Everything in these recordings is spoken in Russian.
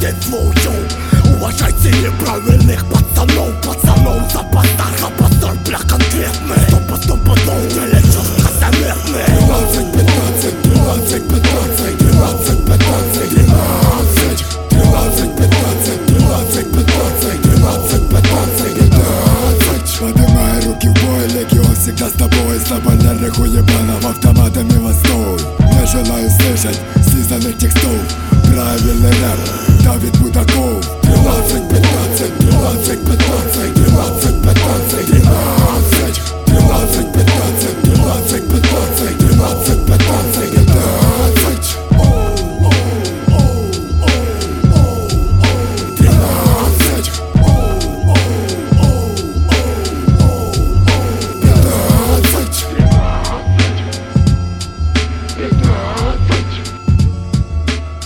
ты свою. Уважайте неправильных пацанов, пацанов запасах, а пацан бля конкретный. Стопа, не лечу косомерный. 13, 15, 13, 15, 13, 15, 13, 13, 15, 13, 15, 13, 15, 15. Поднимай руки в бой, легион всегда с тобой. Слабонервных уебанов автоматами востой. Не желаю слышать слизанных текстов. Правильный рэп Давид Будаков. 13, 15, 13, 15, 13, 15, 13, 13, 15, 13, 15, 13, 15, 15.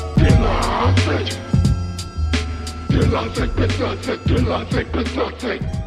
Тринадцать, 15, 13, 15.